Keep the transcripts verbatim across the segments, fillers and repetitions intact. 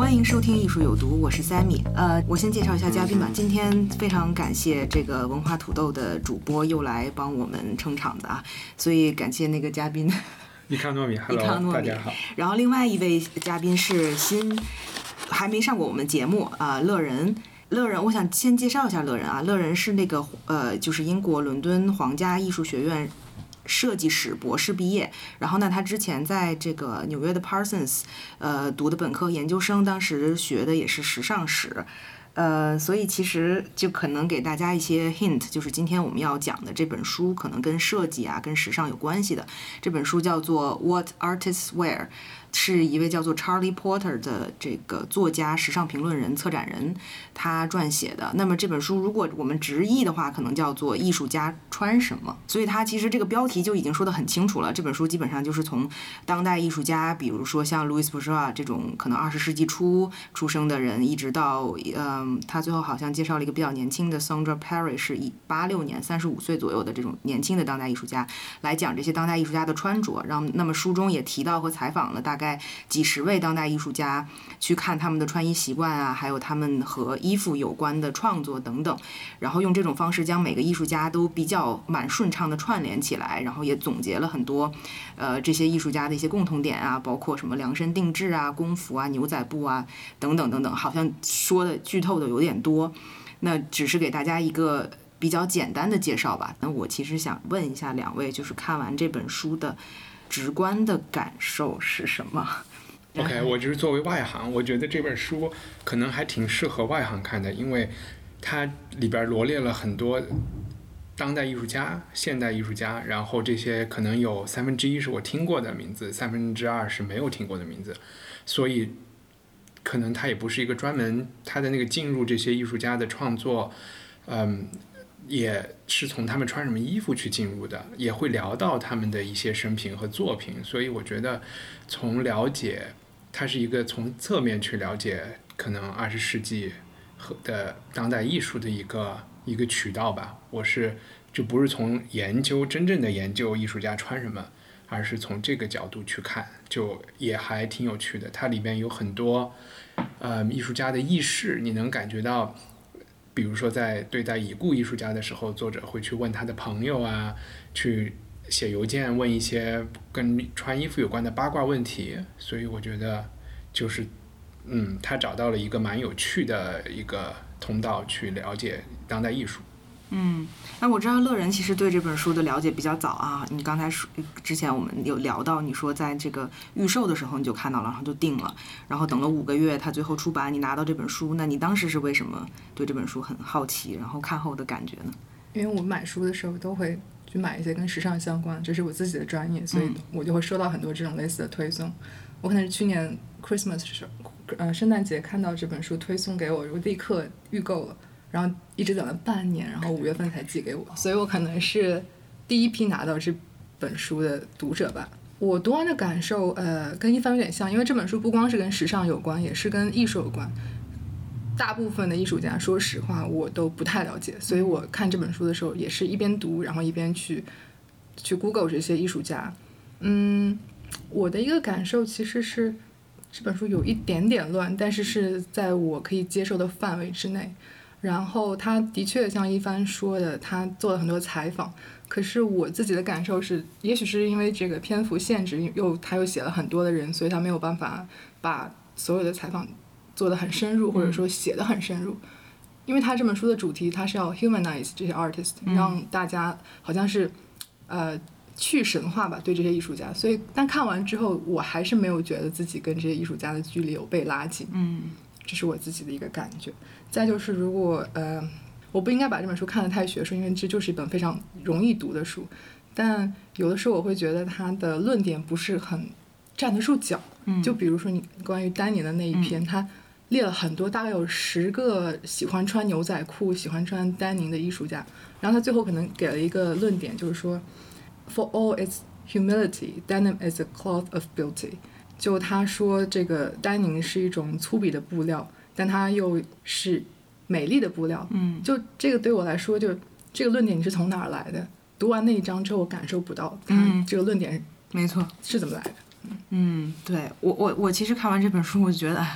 欢迎收听艺术有毒，我是 Sammy。呃，我先介绍一下嘉宾吧。今天非常感谢这个文化土豆的主播又来帮我们撑场的啊，所以感谢那个嘉宾。 伊康糯米 ，Hello， 大家好。 然后另外一位嘉宾是新还没上过我们节目啊、呃，乐人。乐人，我想先介绍一下乐人啊。乐人是那个呃，就是英国伦敦皇家艺术学院设计史博士毕业，然后呢，他之前在这个纽约的 Parsons 呃读的本科研究生，当时学的也是时尚史。呃，所以其实就可能给大家一些 hint， 就是今天我们要讲的这本书可能跟设计啊、跟时尚有关系的。这本书叫做 What Artists Wear， 是一位叫做 Charlie Porter 的这个作家、时尚评论人、策展人他撰写的。那么这本书如果我们直译的话，可能叫做艺术家穿什么。所以它其实这个标题就已经说得很清楚了。这本书基本上就是从当代艺术家，比如说像 Louis Bourgeois 这种可能二十世纪初出生的人，一直到呃。嗯，他最后好像介绍了一个比较年轻的 Sandra Perry， 是一八六年三十五岁左右的这种年轻的当代艺术家，来讲这些当代艺术家的穿着。然后，那么书中也提到和采访了大概几十位当代艺术家，去看他们的穿衣习惯啊，还有他们和衣服有关的创作等等。然后用这种方式将每个艺术家都比较蛮顺畅的串联起来，然后也总结了很多，呃，这些艺术家的一些共同点啊，包括什么量身定制啊、工服啊、牛仔布啊等等等等。好像说的剧透的有点多，那只是给大家一个比较简单的介绍吧。那我其实想问一下两位，就是看完这本书的直观的感受是什么？ OK， 我就是作为外行，我觉得这本书可能还挺适合外行看的，因为它里边罗列了很多当代艺术家、现代艺术家，然后这些可能有三分之一是我听过的名字，三分之二是没有听过的名字，所以可能他也不是一个专门他的那个进入这些艺术家的创作，嗯，也是从他们穿什么衣服去进入的，也会聊到他们的一些生平和作品，所以我觉得从了解，它是一个从侧面去了解可能二十世纪和的当代艺术的一个一个渠道吧。我是就不是从研究真正的研究艺术家穿什么，而是从这个角度去看，就也还挺有趣的。它里面有很多，呃，艺术家的意识，你能感觉到，比如说在对待已故艺术家的时候，作者会去问他的朋友啊，去写邮件问一些跟穿衣服有关的八卦问题。所以我觉得，就是，嗯，他找到了一个蛮有趣的一个通道去了解当代艺术。 嗯，那我知道乐人其实对这本书的了解比较早啊。你刚才说之前我们有聊到，你说在这个预售的时候你就看到了，然后就定了，然后等了五个月，他最后出版，你拿到这本书，那你当时是为什么对这本书很好奇，然后看后的感觉呢？ 因为我买书的时候都会去买一些跟时尚相关，这是我自己的专业，所以我就会收到很多这种类似的推送。我可能是去年 Christmas 的时候，呃，圣诞节看到这本书推送给我，我立刻预购了。然后一直等了半年，然后五月份才寄给我，所以我可能是第一批拿到这本书的读者吧。我读完的感受，呃，跟一帆有点像，因为这本书不光是跟时尚有关，也是跟艺术有关。大部分的艺术家，说实话，我都不太了解，所以我看这本书的时候，也是一边读，然后一边去去 Google 这些艺术家。嗯，我的一个感受其实是，这本书有一点点乱，但是是在我可以接受的范围之内。然后他的确像一帆说的，他做了很多采访，可是我自己的感受是，也许是因为这个篇幅限制，又他又写了很多的人，所以他没有办法把所有的采访做得很深入，或者说写得很深入。因为他这本书的主题，他是要 humanize 这些 artist， 让大家好像是呃去神化吧对这些艺术家，所以但看完之后，我还是没有觉得自己跟这些艺术家的距离有被拉近。嗯。这是我自己的一个感觉。再就是如果呃，我不应该把这本书看得太学术，因为这就是一本非常容易读的书，但有的时候我会觉得它的论点不是很站得住脚。嗯，就比如说你关于丹尼的那一篇，他、嗯、列了很多，大概有十个喜欢穿牛仔裤、喜欢穿丹宁的艺术家，然后他最后可能给了一个论点，就是说 For all its humility, denim is a cloth of beauty。就他说这个丹宁是一种粗鄙的布料，但它又是美丽的布料。嗯，就这个对我来说，就这个论点你是从哪儿来的？读完那一章之后，我感受不到它这个论点， 没错， 是怎么来的？ 嗯，对我我我其实看完这本书，我就觉得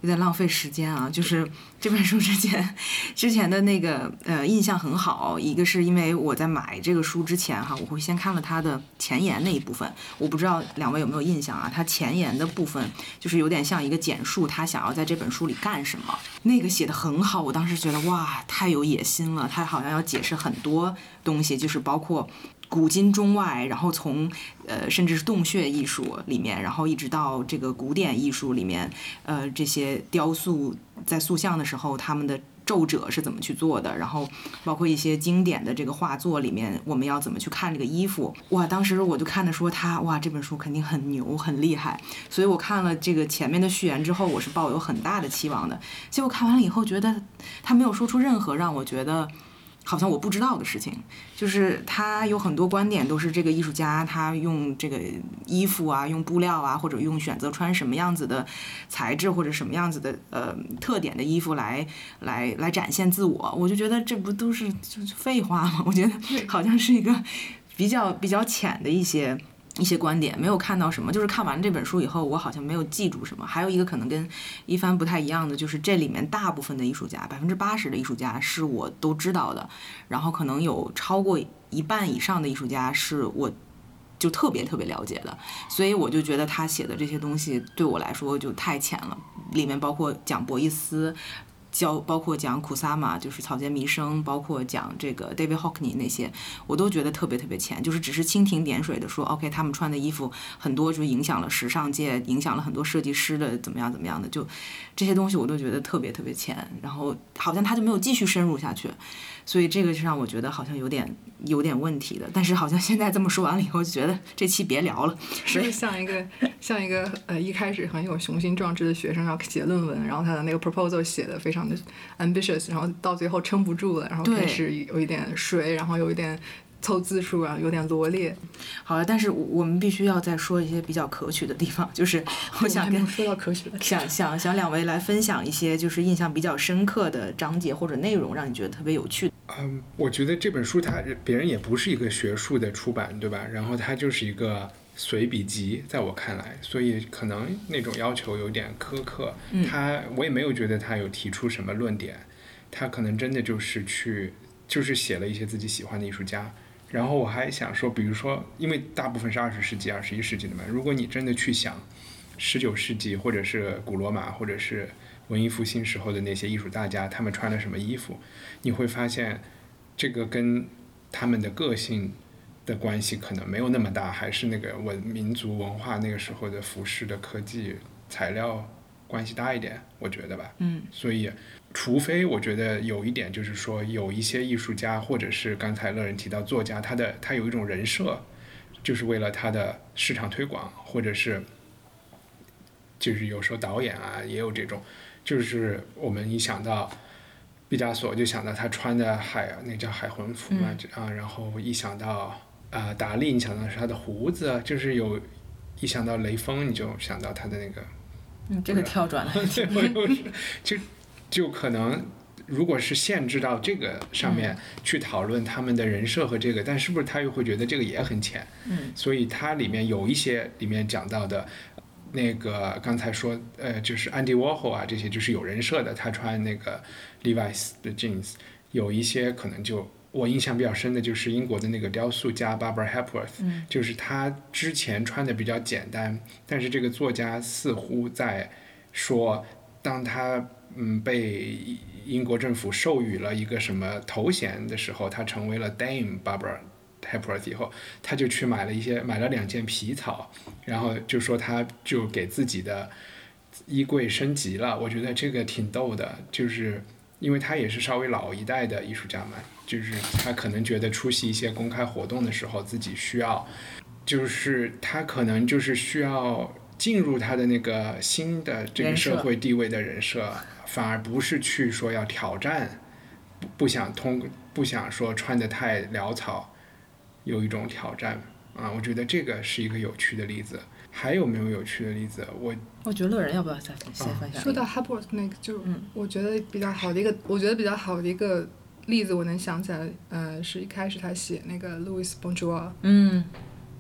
有点浪费时间啊，就是这本书之前之前的那个呃印象很好，一个是因为我在买这个书之前哈，我会先看了它的前言那一部分，我不知道两位有没有印象啊？它前言的部分就是有点像一个简述，他想要在这本书里干什么，那个写得很好，我当时觉得哇，太有野心了，他好像要解释很多东西，就是包括古今中外，然后从呃甚至是洞穴艺术里面，然后一直到这个古典艺术里面，呃这些雕塑在塑像的时候他们的皱褶是怎么去做的，然后包括一些经典的这个画作里面我们要怎么去看这个衣服。哇，当时我就看的说他哇这本书肯定很牛很厉害，所以我看了这个前面的序言之后，我是抱有很大的期望的。结果看完了以后觉得他没有说出任何让我觉得好像我不知道的事情，就是他有很多观点都是这个艺术家他用这个衣服啊，用布料啊，或者用选择穿什么样子的材质或者什么样子的呃特点的衣服来来来展现自我，我就觉得这不都是就是废话吗？我觉得好像是一个比较比较浅的一些一些观点，没有看到什么，就是看完这本书以后我好像没有记住什么。还有一个可能跟一帆不太一样的，就是这里面大部分的艺术家，百分之八十的艺术家是我都知道的，然后可能有超过一半以上的艺术家是我就特别特别了解的，所以我就觉得他写的这些东西对我来说就太浅了，里面包括讲博伊斯，教包括讲库萨玛就是草间弥生，包括讲这个 David Hockney 那些，我都觉得特别特别浅，就是只是蜻蜓点水的说 OK 他们穿的衣服很多就影响了时尚界，影响了很多设计师的怎么样怎么样的，就这些东西我都觉得特别特别浅，然后好像他就没有继续深入下去，所以这个是让我觉得好像有点有点问题的。但是好像现在这么说完了以后，就觉得这期别聊了， 所以像一个像一个呃一开始很有雄心壮志的学生要写论文，然后他的那个 proposal 写的非常的 ambitious， 然后到最后撑不住了，然后开始有一点水，然后有一点凑字数啊，有点罗列。 好了，但是我们必须要再说一些比较可取的地方，就是我想跟说到可取的， 想想想两位来分享一些就是印象比较深刻的章节或者内容，让你觉得特别有趣。 嗯，我觉得这本书它别人也不是一个学术的出版，对吧？然后它就是一个随笔集，在我看来，所以可能那种要求有点苛刻。 嗯， 他我也没有觉得他有提出什么论点，他可能真的就是去就是写了一些自己喜欢的艺术家。然后我还想说，比如说，因为大部分是二十世纪、二十一世纪的嘛，如果你真的去想十九世纪或者是古罗马或者是文艺复兴时候的那些艺术大家，他们穿了什么衣服，你会发现这个跟他们的个性的关系可能没有那么大，还是那个文民族文化那个时候的服饰的科技材料关系大一点，我觉得吧。 嗯， 所以除非我觉得有一点就是说，有一些艺术家或者是刚才乐人提到作家，他的他有一种人设，就是为了他的市场推广，或者是就是有时候导演啊也有这种，就是我们一想到毕加索就想到他穿的海那叫海魂服嘛、嗯、啊，然后一想到啊、呃、达利，你想到是他的胡子，就是有一想到雷锋你就想到他的那个， 嗯，这个跳转了， 就就可能如果是限制到这个上面去讨论他们的人设和这个，但是不是他又会觉得这个也很浅？ 嗯， 所以它里面有一些里面讲到的。那个刚才说，呃，就是安迪沃霍啊，这些就是有人设的，他穿那个 Levi's 的 jeans， 有一些可能就我印象比较深的就是英国的那个雕塑家 Barbara Hepworth，、 嗯、 就是他之前穿的比较简单，但是这个作家似乎在说，当他嗯被英国政府授予了一个什么头衔的时候，他成为了 Dame Barbara Hepworth 以后，他就去买了一些买了两件皮草，然后就说他就给自己的衣柜升级了。我觉得这个挺逗的，就是因为他也是稍微老一代的艺术家嘛，就是他可能觉得出席一些公开活动的时候，自己需要，就是他可能就是需要进入他的那个新的这个社会地位的人设，反而不是去说要挑战，不想通不想说穿得太潦草。有一种挑战啊，我觉得这个是一个有趣的例子。还有没有有趣的例子？我我觉得乐人要不要再先分享、啊？ 说到 Hepworth 那个，就我觉得比较好的一个，嗯、我觉得比较好的一个例子，我能想起来，呃，是一开始他写那个 Louis Bourgeois， 嗯，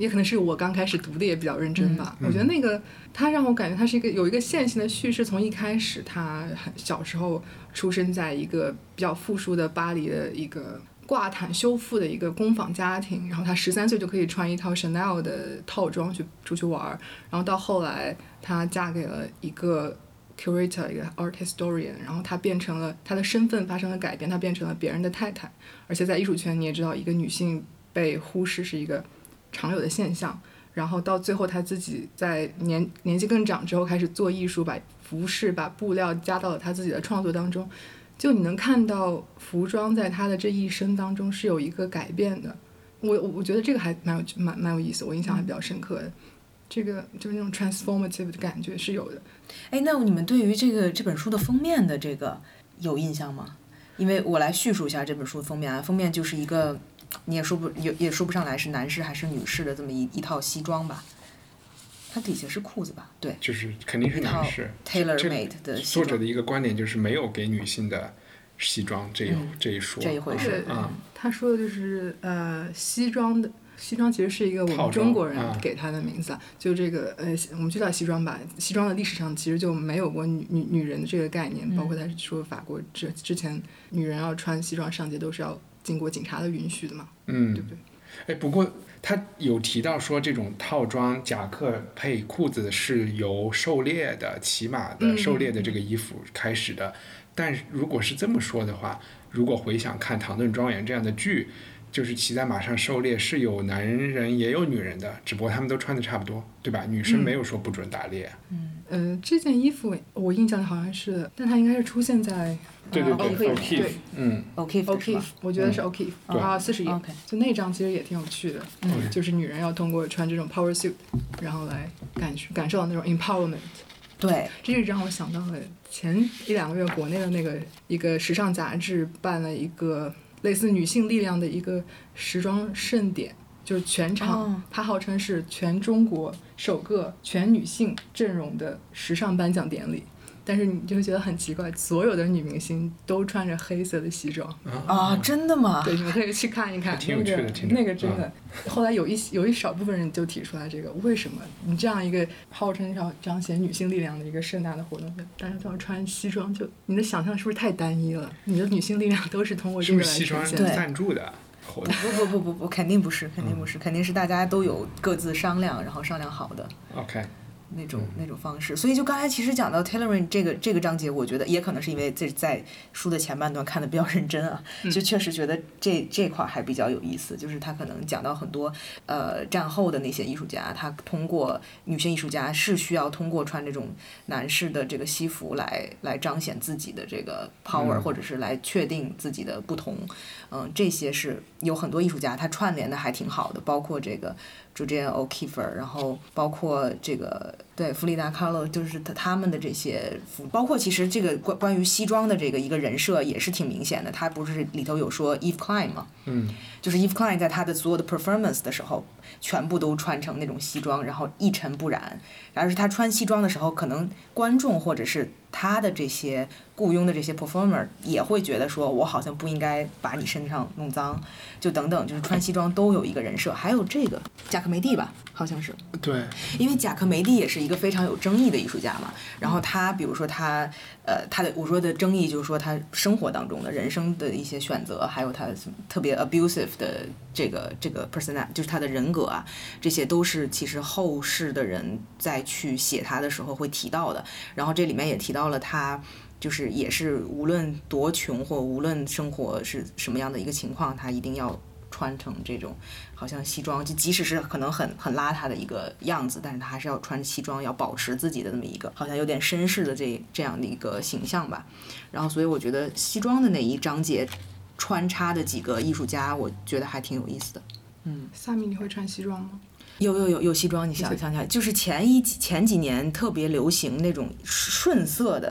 也可能是我刚开始读的也比较认真吧。 嗯、 我觉得那个他让我感觉他是一个有一个线性的叙事，从一开始他小时候出生在一个比较富庶的巴黎的一个挂毯修复的一个工坊家庭，然后他十三岁就可以穿一套 Chanel 的套装去出去玩，然后到后来她嫁给了一个 curator 一个 art historian， 然后她变成了她的身份发生了改变，她变成了别人的太太，而且在艺术圈你也知道一个女性被忽视是一个常有的现象，然后到最后她自己在年年纪更长之后开始做艺术，把服饰把布料加到了她自己的创作当中，就你能看到服装在她的这一生当中是有一个改变的。我我觉得这个还蛮有蛮蛮有意思，我印象还比较深刻的，这个就是那种 transformative 的感觉是有的。 哎，那你们对于这个这本书的封面的这个有印象吗？因为我来叙述一下这本书的封面啊，封面就是一个你也说不也也说不上来是男士还是女士的这么一一套西装吧，它底下是裤子吧？对， 就是肯定是男士。 Tailor made 的西装。 作者的一个观点就是没有给女性的西装这一、嗯、这一说这一回事啊、嗯。他说的就是呃西装的西装其实是一个我们中国人给他的名字啊，就这个呃我们就叫西装吧。西装的历史上其实就没有过女女女人的这个概念，包括他说法国之之前女人要穿西装上街都是要经过警察的允许的嘛， 嗯， 对不对？ 哎，不过他有提到说这种套装夹克配裤子是由狩猎的骑马的狩猎的这个衣服开始的、嗯、但如果是这么说的话，如果回想看《唐顿庄园》这样的剧，就是骑在马上狩猎是有男人也有女人的，只不过他们都穿的差不多，对吧？女生没有说不准打猎。 嗯，呃，这件衣服我印象好像是，但它应该是出现在对对对 O'Keeffe 对， 嗯 O'Keeffe O'Keeffe 我觉得是 O'Keeffe、嗯、啊，四十页，就那张其实也挺有趣的，嗯，就是女人要通过穿这种 power suit， 然后来感感受到那种 empowerment。 对， 这就让我想到了前一两个月国内的那个一个时尚杂志办了一个类似女性力量的一个时装盛典，就是全场、哦、它号称是全中国首个全女性阵容的时尚颁奖典礼，但是你就会觉得很奇怪，所有的女明星都穿着黑色的西装啊，真的吗？ 对，你们可以去看一看， 挺有趣的， 那个那个真的、嗯。后来有一有一少部分人就提出来这个，为什么你这样一个号称要彰显女性力量的一个盛大的活动，大家都要穿西装，就你的想象是不是太单一了？你的女性力量都是通过这个来呈现。 是不是西装赞助的？ 不不不不不，肯定不是，肯定不是，肯定是大家都有各自商量，然后商量好的。 OK。 那种那种方式，所以就刚才其实讲到 tailoring 这个这个章节，我觉得也可能是因为这在书的前半段看的比较认真啊，就确实觉得这这块还比较有意思，就是他可能讲到很多呃战后的那些艺术家，他通过女性艺术家是需要通过穿这种男士的这个西服来来彰显自己的这个 power，、嗯、或者是来确定自己的不同，嗯、呃，这些是有很多艺术家他串联的还挺好的，包括这个Julian O'Keeffe， 然后包括这个对弗里达·卡洛，就是他他们的这些服，包括其实这个关关于西装的这个一个人设也是挺明显的。他不是里头有说 Yves Klein 吗？ 嗯， 就是 Yves Klein 在他的所有的 performance 的时候，全部都穿成那种西装，然后一尘不染。然后是他穿西装的时候，可能观众或者是他的这些雇佣的这些 performer 也会觉得说，我好像不应该把你身上弄脏，就等等，就是穿西装都有一个人设。还有这个贾科梅蒂吧，好像是。 对。 因为贾科梅蒂也是一个非常有争议的艺术家嘛，然后他比如说他呃他的我说的争议就是说他生活当中的人生的一些选择，还有他特别 abusive 的这个这个 personality， 就是他的人格啊，这些都是其实后世的人在去写他的时候会提到的。然后这里面也提到了他就是也是无论多穷或无论生活是什么样的一个情况，他一定要穿成这种好像西装，就即使是可能很很邋遢的一个样子，但是他还是要穿西装，要保持自己的那么一个好像有点绅士的这这样的一个形象吧。然后所以我觉得西装的那一章节穿插的几个艺术家，我觉得还挺有意思的。嗯， 萨米你会穿西装吗？ 有有有有西装，你想想起来，就是前一前几年特别流行那种顺色的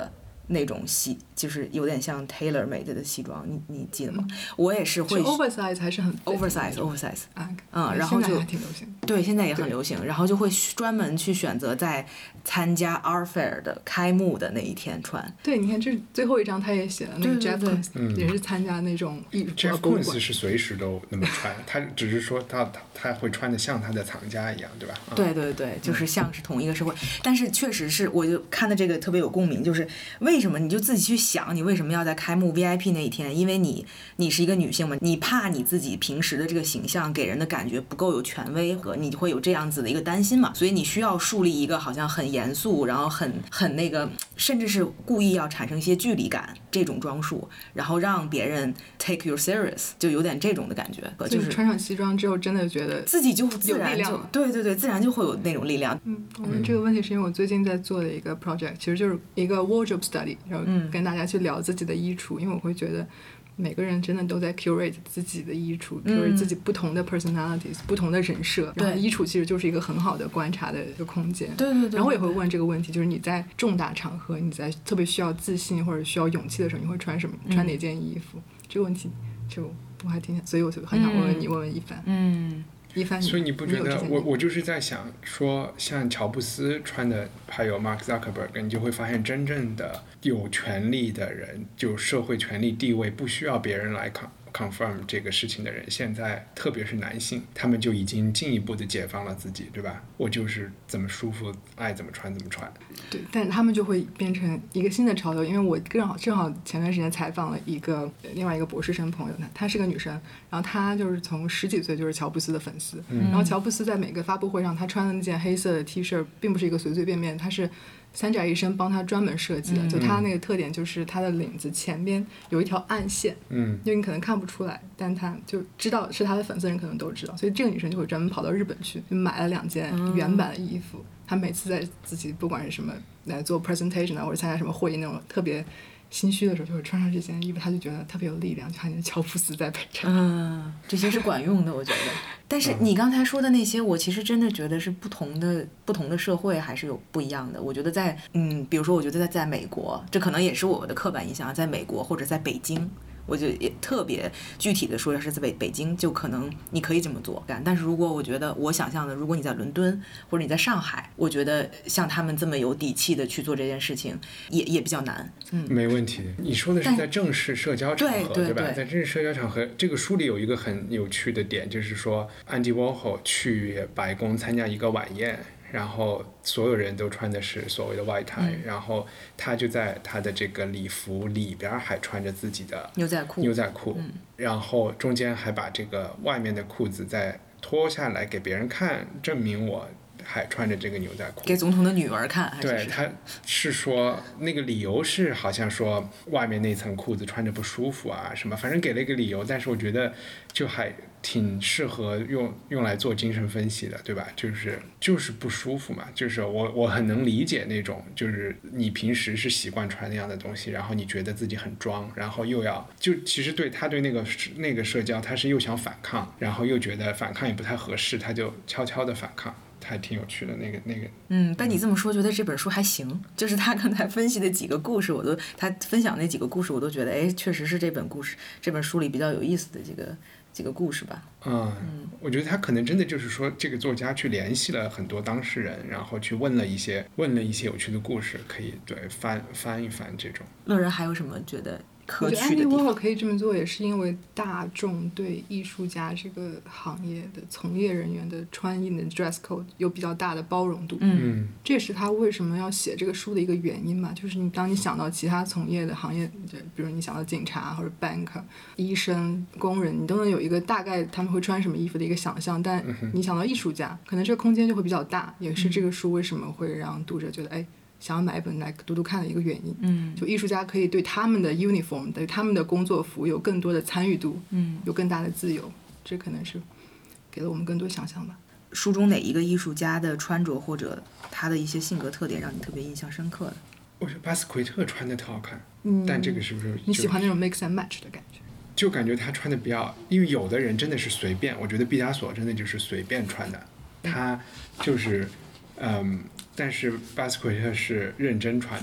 那种西，就是有点像 tailor made 的西装，你你记得吗？嗯、我也是会 oversize 还是很 oversize oversize 啊， 嗯，然后就还挺流行， 对，现在也很流行，然后就会专门去选择在参加 Art Fair 的开幕的那一天穿。 对，你看这最后一张他也写了，那个 Jeff Koons 也是参加那种艺术 Jeff Koons 是随时都那么穿，他只是说他他他会穿的像他的藏家一样，对吧？嗯、 对对对，就是像是同一个社会，嗯、但是确实是，我就看的这个特别有共鸣，就是为什么你就自己去想，你为什么要在开幕 V I P 那一天？因为你你是一个女性嘛，你怕你自己平时的这个形象给人的感觉不够有权威和你会有这样子的一个担心嘛，所以你需要树立一个好像很严肃，然后很很那个，甚至是故意要产生一些距离感这种装束，然后让别人 take you serious， 就有点这种的感觉。就是穿上西装之后，真的觉得自己就自然就对对对，自然就会有那种力量。 嗯，我们这个问题是因为我最近在做的一个 project， 其实就是一个 wardrobe study， 然后跟大家去聊自己的衣橱，因为我会觉得每个人真的都在 curate 自己的衣橱， curate 自己不同的 personalities， 不同的人设，然后衣橱其实就是一个很好的观察的一个空间。 对对对。 然后我也会问这个问题，就是你在重大场合，你在特别需要自信或者需要勇气的时候，你会穿什么？穿哪件衣服？这个问题就我还挺想，所以我就很想问问你，问问一帆。 嗯。 一帆， 所以你不觉得我我就是在想说，像乔布斯穿的，还有 Mark Zuckerberg， 你就会发现真正的有权利的人，就社会权力地位不需要别人来 confirm 这个事情的人，现在特别是男性，他们就已经进一步的解放了自己，对吧？我就是怎么舒服爱怎么穿怎么穿。 对，但他们就会变成一个新的潮流，因为我正好正好前段时间采访了一个另外一个博士生朋友，她是个女生，然后她就是从十几岁就是乔布斯的粉丝，嗯、然后乔布斯在每个发布会上，她穿的那件黑色的 T 恤并不是一个随随便便，她是三宅一生帮他专门设计的，就他那个特点就是他的领子前边有一条暗线，嗯，就你可能看不出来，但他就知道是他的粉丝人可能都知道，所以这个女生就会专门跑到日本去，就买了两件原版的衣服。她每次在自己不管是什么来做 presentation 啊，或者参加什么会议那种特别心虚的时候，就会穿上这件衣服，他就觉得特别有力量，就好像乔布斯在陪着。 嗯，这些是管用的，我觉得。但是你刚才说的那些，我其实真的觉得是不同的，不同的社会还是有不一样的。我觉得在嗯，比如说，我觉得在在美国，这可能也是我的刻板印象，在美国或者在北京。我觉得也特别具体的说，要是在北北京，就可能你可以这么做干。但是如果我觉得我想象的，如果你在伦敦或者你在上海，我觉得像他们这么有底气的去做这件事情，也也比较难。嗯， 没问题。你说的是在正式社交场合， 对, 对, 对吧？ 对在正式社交场合，这个书里有一个很有趣的点，就是说安迪沃霍去白宫参加一个晚宴。然后所有人都穿的是所谓的外套、嗯、然后他就在他的这个礼服里边还穿着自己的牛仔裤牛仔裤、 嗯、 然后中间还把这个外面的裤子再脱下来给别人看，证明我还穿着这个牛仔裤， 给总统的女儿看。还是对，他是说那个理由是好像说外面那层裤子穿着不舒服啊什么，反正给了一个理由，但是我觉得就还挺适合用用来做精神分析的，对吧？就是就是不舒服嘛，就是我我很能理解那种，就是你平时是习惯穿那样的东西，然后你觉得自己很装，然后又要就其实对他对那个那个社交，他是又想反抗，然后又觉得反抗也不太合适，他就悄悄的反抗。还挺有趣的那个那个， 嗯，被你这么说，觉得这本书还行。就是他刚才分析的几个故事，我都他分享那几个故事，我都觉得，哎，确实是这本故事这本书里比较有意思的几个几个故事吧。 嗯，嗯我觉得他可能真的就是说，这个作家去联系了很多当事人，然后去问了一些问了一些有趣的故事，可以对翻翻一翻这种。 乐人还有什么觉得？ 我觉得安迪沃霍可以这么做，也是因为大众对艺术家这个行业的从业人员的穿衣的 dress code 有比较大的包容度。 嗯， 这也是他为什么要写这个书的一个原因嘛。就是你当你想到其他从业的行业，比如你想到警察或者 bank、医生、工人，你都能有一个大概他们会穿什么衣服的一个想象。但你想到艺术家，可能这个空间就会比较大，也是这个书为什么会让读者觉得哎。想要买一本来读读看的一个原因。 嗯， 就艺术家可以对他们的 uniform 对他们的工作服有更多的参与度， 嗯， 有更大的自由，这可能是给了我们更多想象吧。 书中哪一个艺术家的穿着或者他的一些性格特点让你特别印象深刻的？ 我觉得巴斯奎特穿的特好看， 嗯， 但这个是不是你喜欢那种 mix and match 的感觉？ 就感觉他穿的比较，因为有的人真的是随便，我觉得毕加索真的就是随便穿的，他就是嗯。但是巴斯奎特是认真穿的，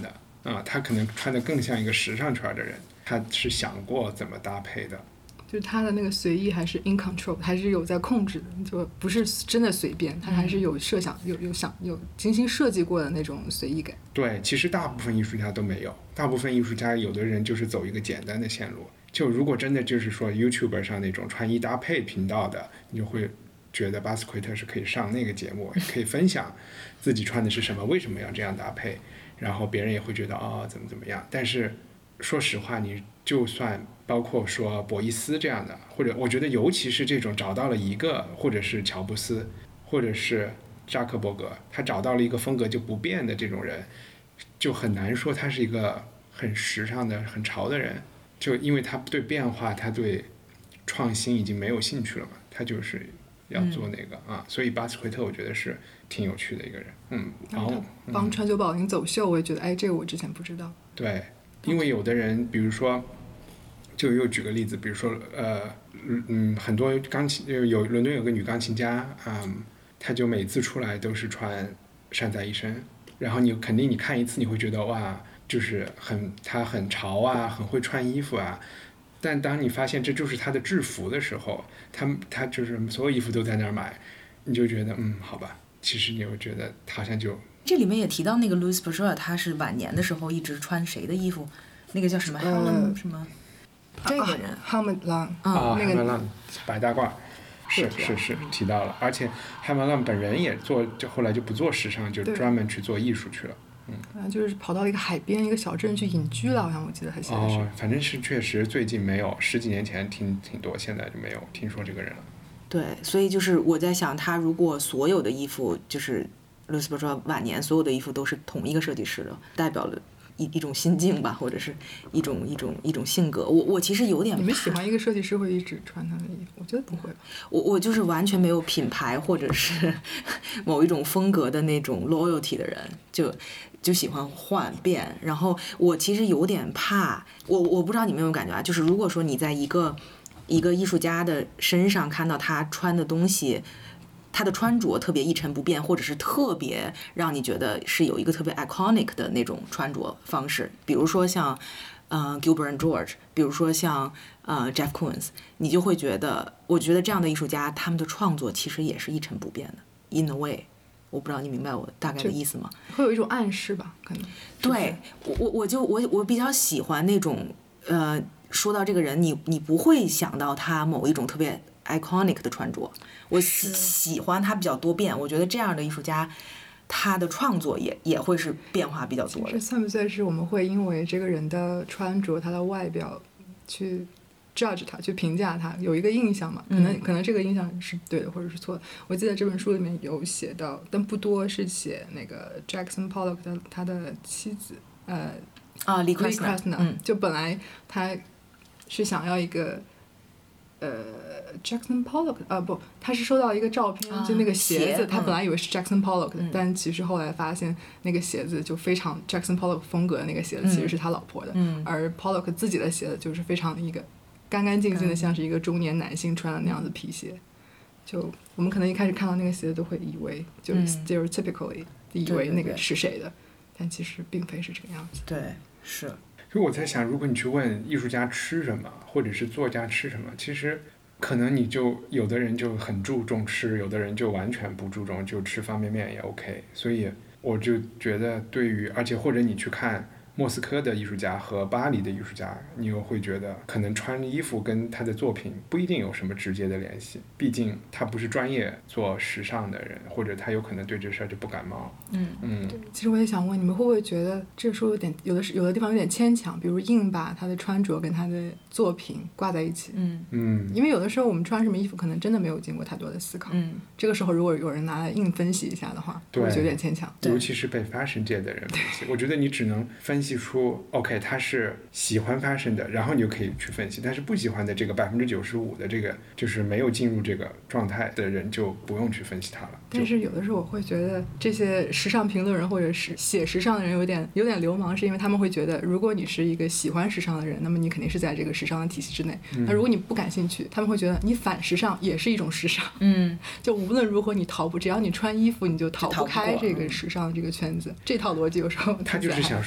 啊，他可能穿的更像一个时尚圈的人，他是想过怎么搭配的。 就是他的那个随意还是 in control， 还是有在控制的，就不是真的随便，他还是有设想、有有想、有精心设计过的那种随意感。 对，其实大部分艺术家都没有，大部分艺术家有的人就是走一个简单的线路。就如果真的就是说 YouTube 上那种穿衣搭配频道的，你就会觉得巴斯奎特是可以上那个节目，可以分享自己穿的是什么，为什么要这样搭配，然后别人也会觉得哦怎么怎么样。但是说实话，你就算包括说博伊斯这样的，或者我觉得尤其是这种找到了一个，或者是乔布斯，或者是扎克伯格，他找到了一个风格就不变的这种人，就很难说他是一个很时尚的很潮的人，就因为他对变化他对创新已经没有兴趣了嘛，他就是要做那个、嗯、啊，所以巴斯奎特我觉得是挺有趣的一个人。嗯，然后帮川久保玲走秀，我也觉得哎，这个我之前不知道。 对，因为有的人比如说就又举个例子，比如说呃嗯很多钢琴有伦敦有个女钢琴家，嗯，她就每次出来都是穿善在一身，然后你肯定你看一次你会觉得哇，就是很她很潮啊，很会穿衣服啊。但当你发现这就是她的制服的时候，她她就是所有衣服都在那儿买，你就觉得嗯好吧，其实你会觉得好像就这里面也提到那个 Louis Bourgeois， 他是晚年的时候一直穿谁的衣服？那个叫什么 Helen、呃、什么？这个人 Helmut Lang 啊， 那个 Helmut Lang 白大褂，是是是提到了，而且 Helmut Lang 本人也做，就后来就不做时尚，就专门去做艺术去了。 嗯，就是跑到一个海边一个小镇去隐居了，好像我记得他写的是。 哦，反正是确实最近没有，十几年前听挺多，现在就没有听说这个人了。 对，所以就是我在想，他如果所有的衣服就是 Louis Bourgeois 晚年所有的衣服都是同一个设计师的，代表了一一种心境吧，或者是一种一种一种性格。我我其实有点怕。 你们喜欢一个设计师会一直穿他的衣服？我觉得不会。 我我就是完全没有品牌或者是某一种风格的那种 loyalty 的人，就就喜欢换变。然后我其实有点怕，我我不知道你们有没有感觉啊，就是如果说你在一个一个艺术家的身上看到他穿的东西，他的穿着特别一成不变，或者是特别让你觉得是有一个特别 iconic 的那种穿着方式，比如说像呃 Gilbert and George， 比如说像呃 Jeff Koons， 你就会觉得，我觉得这样的艺术家他们的创作其实也是一成不变的 in a way。我不知道你明白我大概的意思吗？ 会有一种暗示吧，可能。 对，我我我就我我比较喜欢那种呃，说到这个人，你你不会想到他某一种特别 iconic 的穿着，我喜喜欢他比较多变。我觉得这样的艺术家，他的创作也也会是变化比较多的。 这算不算是我们会因为这个人的穿着、他的外表去 judge 他，去评价他，有一个印象嘛？可能、嗯、可能这个印象是对的，或者是错的。我记得这本书里面有写到，但不多，是写那个 Jackson Pollock 的他的妻子，呃， 啊 Lee Krasner， 嗯， 就本来他是想要一个。呃 ，Jackson Pollock 啊不，他是收到一个照片，啊、就那个鞋子， 鞋他本来以为是 Jackson Pollock 的、 嗯， 但其实后来发现那个鞋子就非常 Jackson Pollock 风格的那个鞋子其实是他老婆的， 嗯、 而 Pollock 自己的鞋子就是非常的一个干干净净的，像是一个中年男性穿的那样子皮鞋。嗯、就我们可能一开始看到那个鞋子都会以为就是 stereotypically、嗯、以为那个是谁的，对对对，但其实并非是这个样子。 对，是。 就我在想，如果你去问艺术家吃什么，或者是作家吃什么，其实可能你就有的人就很注重吃，有的人就完全不注重，就吃方便面也 OK。所以我就觉得，对于而且或者你去看莫斯科的艺术家和巴黎的艺术家，你又会觉得可能穿衣服跟他的作品不一定有什么直接的联系，毕竟他不是专业做时尚的人，或者他有可能对这事儿就不感冒。 嗯嗯。其实我也想问，你们会不会觉得这个书有点有的是有的地方有点牵强，比如硬把他的穿着跟他的作品挂在一起？嗯嗯。因为有的时候我们穿什么衣服可能真的没有经过太多的思考。嗯。这个时候如果有人拿来硬分析一下的话，我觉得有点牵强。 尤其是被 fashion 界的人分析，我觉得你只能分析出 OK 他是喜欢 fashion 的，然后你就可以去分析，但是不喜欢的这个百分之九十五的这个就是没有进入这个状态的人就不用去分析他了。 但是有的时候我会觉得这些时尚评论人或者是写时尚的人有点有点流氓，是因为他们会觉得如果你是一个喜欢时尚的人，那么你肯定是在这个时尚的体系之内、嗯、那如果你不感兴趣，他们会觉得你反时尚也是一种时尚。嗯，就无论如何你逃不只要你穿衣服你就逃不开这个时尚这个圈子。这套逻辑有时候他就是想说就是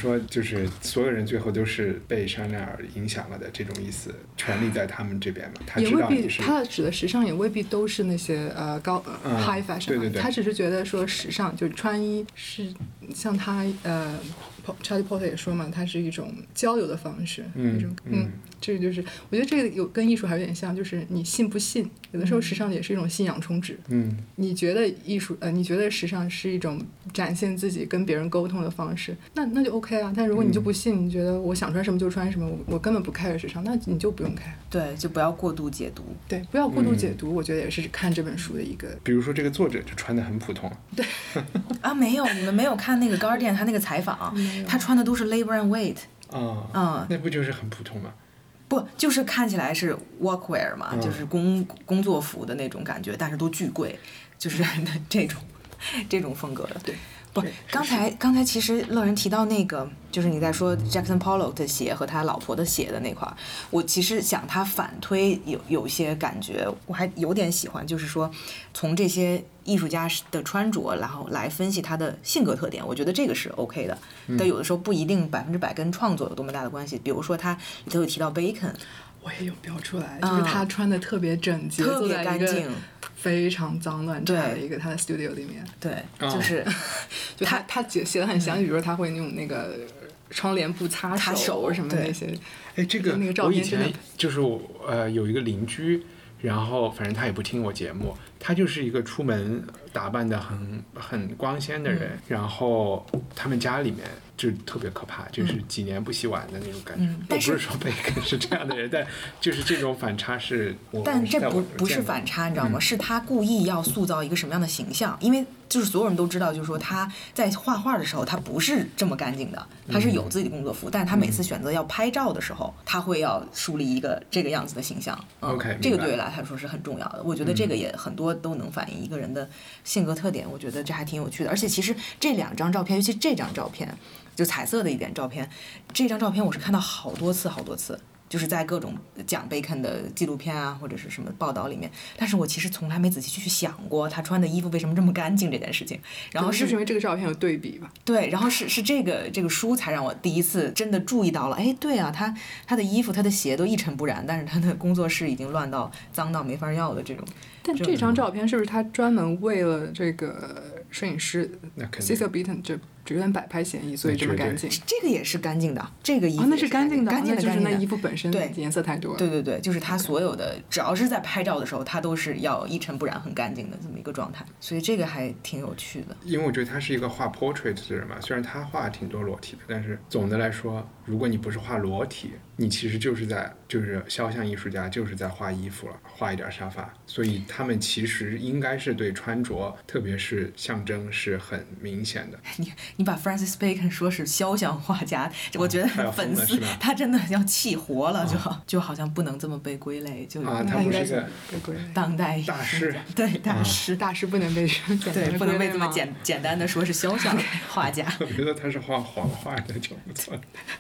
就是所有人最后都是被香奈儿影响了的这种意思，权力在他们这边嘛。他知也未必， 道你是他指的时尚也未必都是那些呃高、 嗯、 high fashion， 对对对， 他只是觉得说时尚就是穿衣是像他呃 Charlie Porter 也说嘛，它是一种交流的方式， 嗯一种嗯，嗯这个就是我觉得这个有跟艺术还有点像，就是你信不信，有的时候时尚也是一种信仰充值。 嗯， 你觉得艺术呃，你觉得时尚是一种展现自己跟别人沟通的方式，那那就 OK 啊。但如果你就不信，嗯、你觉得我想穿什么就穿什么，我我根本不 care 时尚，那你就不用 care。 对，就不要过度解读。 对，不要过度解读，嗯、我觉得也是看这本书的一个。 比如说这个作者就穿得很普通。 对。 啊，没有，你们没有看那个 Guardian 他那个采访，他穿的都是 Labor and Weight。 啊， 嗯， 那不就是很普通吗？ 不，就是看起来是 workwear 嘛， 嗯、 就是工工作服的那种感觉，但是都巨贵，就是这种这种风格的。 对， 不，刚才刚才其实乐人提到那个，就是你在说 Jackson Pollock 的鞋和他老婆的鞋的那块儿，我其实想他反推有有些感觉，我还有点喜欢，就是说从这些艺术家的穿着，然后来分析他的性格特点，我觉得这个是 OK 的。但有的时候不一定百分之百跟创作有多么大的关系。比如说他里头有提到 Bacon， 我也有标出来，就是他穿的特别整洁， 特别干净， 非常脏乱差的一个他的 studio 里面。 对，就是就他他写写的很详细，比如说他会用那个窗帘布擦手什么那些。 哎，这个那个照片真的我以前就是呃有一个邻居。然后反正他也不听我节目，他就是一个出门打扮的很很光鲜的人、嗯、然后他们家里面就特别可怕，就是几年不洗碗的那种感觉、嗯、我不是说贝肯是这样的人，但就是这种反差是我但这不不是反差你知道吗、嗯、是他故意要塑造一个什么样的形象，因为就是所有人都知道，就是说他在画画的时候他不是这么干净的，他是有自己的工作服、嗯、但是他每次选择要拍照的时候、嗯、他会要树立一个这个样子的形象、嗯、 OK 这个对于来说是很重要的，我觉得这个也很多都能反映一个人的性格特点，我觉得这还挺有趣的。而且其实这两张照片，尤其这张照片就彩色的一点照片，这张照片我是看到好多次好多次，就是在各种讲贝肯的纪录片啊或者是什么报道里面，但是我其实从来没仔细去想过他穿的衣服为什么这么干净这件事情。然后是因为这个照片有对比吧？ 对，然后是是这个这个书才让我第一次真的注意到了，哎，对啊，他他的衣服他的鞋都一尘不染，但是他的工作室已经乱到脏到没法要的这种。 但这张照片是不是他专门为了这个摄影师 Cecil Beaton 就有点摆拍嫌疑，所以这么干净？ 这个也是干净的，这个衣服、 哦、那是干净的， 干净的， 就是那衣服本身颜色太多了。 对对对，就是他所有的，只要是在拍照的时候，他都是要一尘不染、很干净的这么一个状态，所以这个还挺有趣的。 因为我觉得他是一个画 portrait 的人嘛，虽然他画挺多裸体的，但是总的来说，如果你不是画裸体，你其实就是在就是肖像艺术家就是在画衣服了，画一点沙发，所以他们其实应该是对穿着，特别是象征是很明显的。 你你把 Francis Bacon 说是肖像画家，我觉得粉丝、哦、他真的要气活了，就、哦、就好像不能这么被归类，就啊，他不是个当代大师， 对大师、 啊，大师不能被对不能被这么简简单的说是肖像画家。 我觉得他是画黄画的就不错。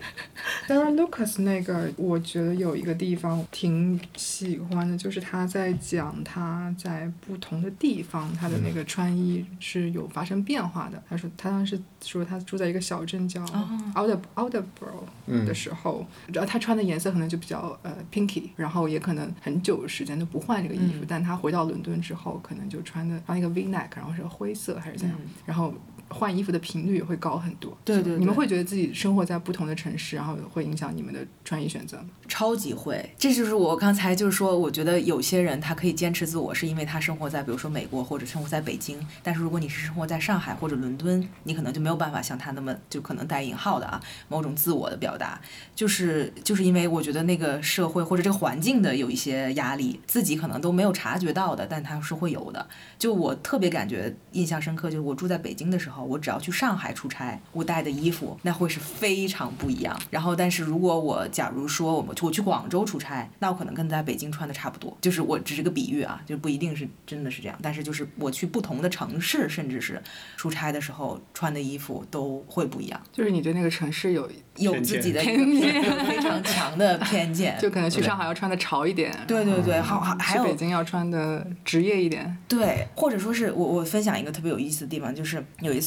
Darren Lucas 那个，我觉得有一个地方挺喜欢的，就是他在讲他在不同的地方他的那个穿衣是有发生变化的。他说他当时说他住在一个小镇叫 Alderborough 的时候，然后他穿的颜色可能就比较呃 pinky， 然后也可能很久时间都不换这个衣服，嗯、但他回到伦敦之后，可能就穿的穿一个 V-neck， 然后是灰色还是怎样，嗯、然后换衣服的频率也会高很多。 对 对, 对， 你们会觉得自己生活在不同的城市，然后会影响你们的穿衣选择吗？ 超级会，这就是我刚才就是说，我觉得有些人他可以坚持自我，是因为他生活在比如说美国或者生活在北京，但是如果你是生活在上海或者伦敦，你可能就没有办法像他那么就可能带引号的啊某种自我的表达，就是就是因为我觉得那个社会或者这个环境的有一些压力，自己可能都没有察觉到的，但它是会有的。就我特别感觉印象深刻，就是我住在北京的时候，我只要去上海出差，我带的衣服那会是非常不一样。然后但是如果我假如说我们我去广州出差，那我可能跟在北京穿的差不多，就是我只是个比喻啊，就不一定是真的是这样，但是就是我去不同的城市甚至是出差的时候穿的衣服都会不一样。 就是你对那个城市有有自己的偏见，非常强的偏见， 就可能去上海要穿的潮一点， 对对对，好还有去北京要穿的职业一点， 对，或者说是我我分享一个特别有意思的地方，就是有一次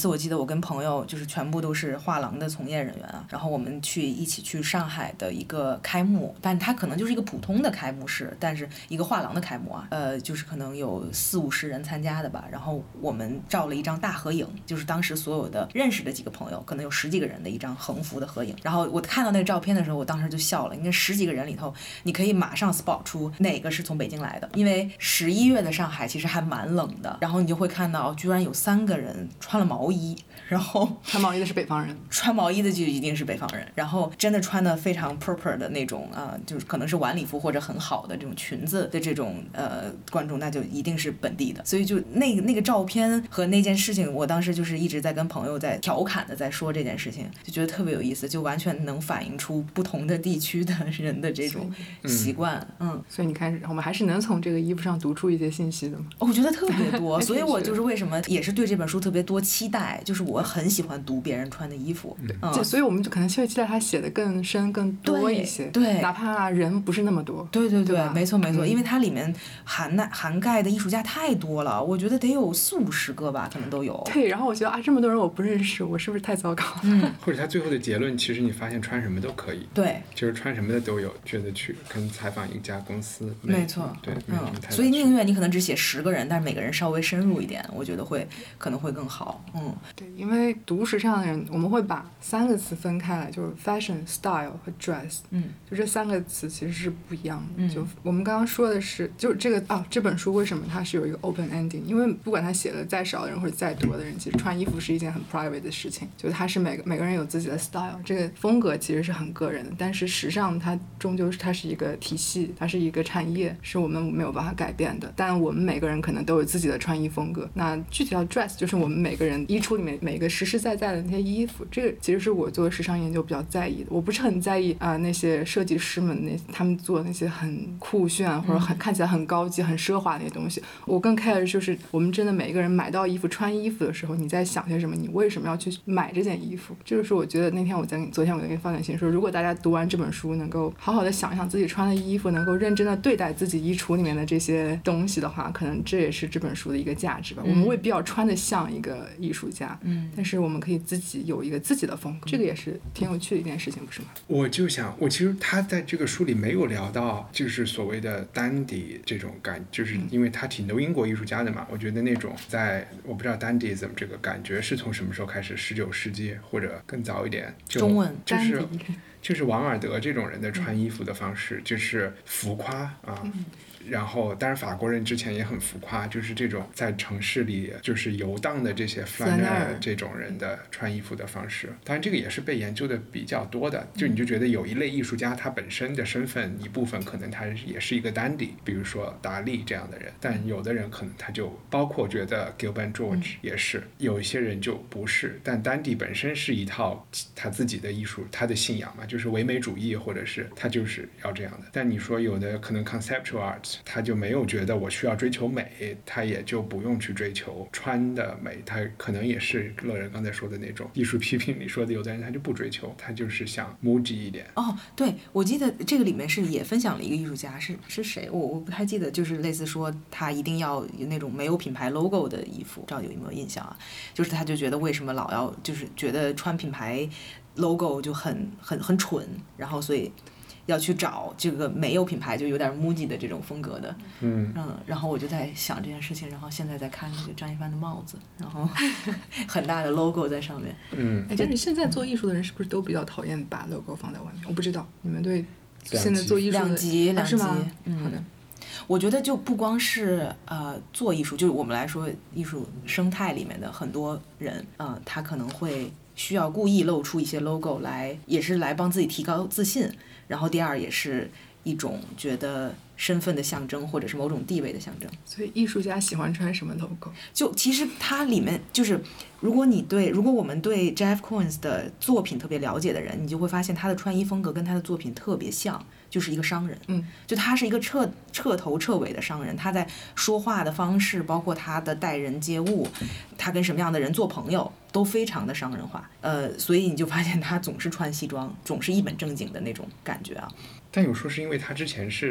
次我记得我跟朋友就是全部都是画廊的从业人员啊，然后我们去一起去上海的一个开幕，但它可能就是一个普通的开幕式，但是一个画廊的开幕啊，呃，就是可能有四五十人参加的吧，然后我们照了一张大合影，就是当时所有的认识的几个朋友，可能有十几个人的一张横幅的合影，然后我看到那个照片的时候，我当时就笑了，因为十几个人里头，你可以马上 spot 出哪个是从北京来的，因为十一月的上海其实还蛮冷的，然后你就会看到居然有三个人穿了毛衣，然后穿毛衣的是北方人， 穿毛衣的就一定是北方人，然后真的穿的非常 proper 的那种啊、呃，就是可能是晚礼服或者很好的这种裙子的这种呃观众，那就一定是本地的，所以就那那个照片和那件事情，我当时就是一直在跟朋友在调侃的在说这件事情，就觉得特别有意思，就完全能反映出不同的地区的人的这种习惯，嗯，嗯所以你看，我们还是能从这个衣服上读出一些信息的嘛。 我觉得特别多，所以我就是为什么也是对这本书特别多期待，就是我很喜欢读别人穿的衣服，嗯， 嗯所以我们就可能会期待他写的更深更多一些， 对，对哪怕人不是那么多， 对对对， 对没错没错， 嗯、 因为它里面涵盖涵盖的艺术家太多了，我觉得得有四五十个吧，可能都有。 对，然后我觉得啊，这么多人我不认识，我是不是太糟糕了？ 嗯， 或者他最后的结论，其实你发现穿什么都可以， 对， 就是穿什么的都有，觉得去跟采访一家公司， 没错， 对， 嗯，所以宁愿你可能只写十个人，但是每个人稍微深入一点，我觉得会可能会更好，嗯， 对，因为读时尚的人，我们会把三个词分开来，就是 fashion、style 和 dress， 嗯， 就这三个词其实是不一样的。 嗯， 就我们刚刚说的是，就这个啊，这本书为什么它是有一个 open ending？因为不管他写的再少的人或者再多的人，其实穿衣服是一件很 private 的事情，就是它是每个每个人有自己的 style， 这个风格其实是很个人的。但是时尚它终究是它是一个体系，它是一个产业，是我们没有办法改变的。但我们每个人可能都有自己的穿衣风格。那具体到 dress， 就是我们每个人衣橱里面每个实实在在的那些衣服，这个其实是我做时尚研究比较在意的。我不是很在意啊、呃、那些设计师们那他们做那些很酷炫或者很看起来很高级、很奢华那些东西。我更 care 的就是我们真的每一个人买到衣服、穿衣服的时候，你在想些什么？你为什么要去买这件衣服？这就是我觉得那天我在昨天我在跟方远欣说，如果大家读完这本书，能够好好的想一想自己穿的衣服，能够认真的对待自己衣橱里面的这些东西的话，可能这也是这本书的一个价值吧。嗯、我们未必要穿得像一个艺术家，嗯，但是我们可以自己有一个自己的风格，这个也是挺有趣的一件事情，不是吗？ 我就想，我其实他在这个书里没有聊到，就是所谓的丹迪这种感，就是因为他挺多英国艺术家的嘛，我觉得那种在我不知道丹迪怎么这个感觉是从什么时候开始，十九世纪或者更早一点，就中文就是就是王尔德这种人的穿衣服的方式，嗯、就是浮夸啊。嗯然后当然法国人之前也很浮夸，就是这种在城市里就是游荡的这些 flaneur 这种人的穿衣服的方式，当然这个也是被研究的比较多的，就你就觉得有一类艺术家他本身的身份一部分可能他也是一个 dandy， 比如说达利这样的人，但有的人可能他就包括觉得 Gilbert George 也是，有一些人就不是，但 dandy 本身是一套他自己的艺术，他的信仰嘛，就是唯美主义，或者是他就是要这样的。但你说有的可能 conceptual art，他就没有觉得我需要追求美，他也就不用去追求穿的美，他可能也是乐人刚才说的那种艺术批评里说的，有的人他就不追求，他就是想 moody 一点。 哦，对，我记得这个里面是也分享了一个艺术家，是是谁？我我不太记得，就是类似说他一定要有那种没有品牌 logo 的衣服，不知道有没有印象啊？就是他就觉得为什么老要就是觉得穿品牌 logo 就很很很蠢，然后所以要去找这个没有品牌就有点 moody 的这种风格的， 嗯嗯，然后我就在想这件事情，然后现在在看那个张一帆的帽子，然后很大的 logo 在上面， 嗯， 哎，但是现在做艺术的人是不是都比较讨厌把 logo 放在外面？我不知道，你们对现在做艺术的两极两极， 啊、是吗？ 嗯， 好的。 我觉得就不光是呃做艺术，就是我们来说艺术生态里面的很多人，嗯、呃，他可能会需要故意露出一些 logo 来，也是来帮自己提高自信。然后第二也是一种觉得身份的象征，或者是某种地位的象征。 所以艺术家喜欢穿什么 logo？ 就其实它里面就是，如果你对如果我们对 Jeff Koons 的作品特别了解的人，你就会发现他的穿衣风格跟他的作品特别像，就是一个商人。 嗯， 就他是一个彻彻头彻尾的商人，他在说话的方式，包括他的待人接物，他跟什么样的人做朋友，都非常的商人化。呃，所以你就发现他总是穿西装，总是一本正经的那种感觉啊。 但有说是因为他之前是